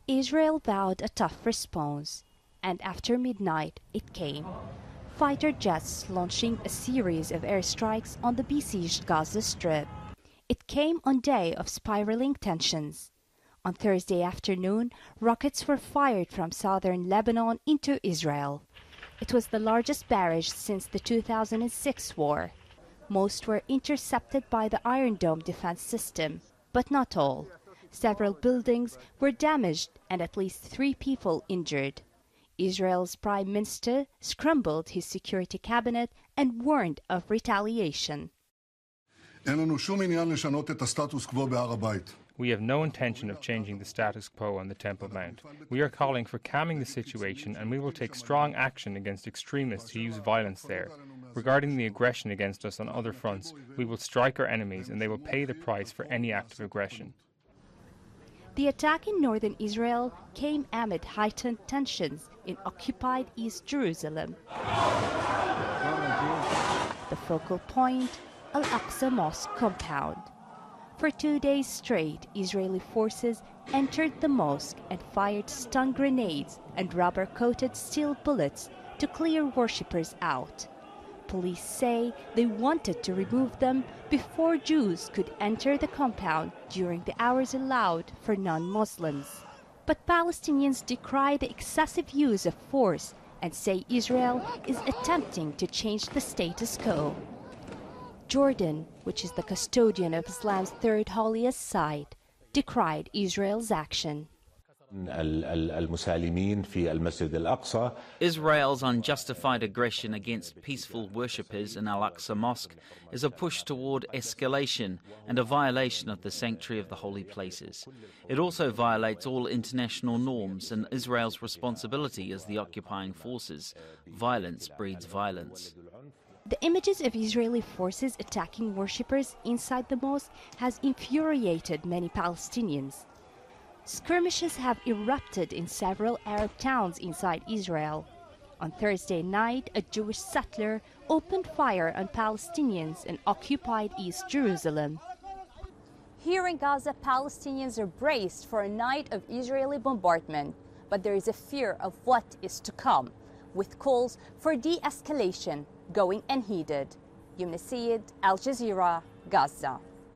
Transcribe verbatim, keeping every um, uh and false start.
Israel vowed a tough response, and after midnight it came. Fighter jets launching a series of airstrikes on the besieged Gaza Strip. It came on day of spiraling tensions. On Thursday afternoon, rockets were fired from southern Lebanon into Israel. It was the largest barrage since the two thousand six war. Most were intercepted by the Iron Dome defense system, but not all. Several buildings were damaged and at least three people injured. Israel's prime minister scrambled his security cabinet and warned of retaliation. We have no intention of changing the status quo on the Temple Mount. We are calling for calming the situation, and we will take strong action against extremists who use violence there. Regarding the aggression against us on other fronts, we will strike our enemies and they will pay the price for any act of aggression. The attack in northern Israel came amid heightened tensions in occupied East Jerusalem. The focal point, Al-Aqsa Mosque compound. For two days straight, Israeli forces entered the mosque and fired stun grenades and rubber-coated steel bullets to clear worshippers out. Police say they wanted to remove them before Jews could enter the compound during the hours allowed for non-Muslims. But Palestinians decry the excessive use of force and say Israel is attempting to change the status quo. Jordan, which is the custodian of Islam's third holiest site, decried Israel's action. Israel's unjustified aggression against peaceful worshippers in Al-Aqsa Mosque is a push toward escalation and a violation of the sanctuary of the holy places. It also violates all international norms and Israel's responsibility as the occupying forces. Violence breeds violence. The images of Israeli forces attacking worshippers inside the mosque has infuriated many Palestinians. Skirmishes have erupted in several Arab towns inside Israel. On Thursday night, a Jewish settler opened fire on Palestinians in occupied East Jerusalem. Here in Gaza, Palestinians are braced for a night of Israeli bombardment, but there is a fear of what is to come, with calls for de-escalation going unheeded. Yumna Syed, Al Jazeera, Gaza.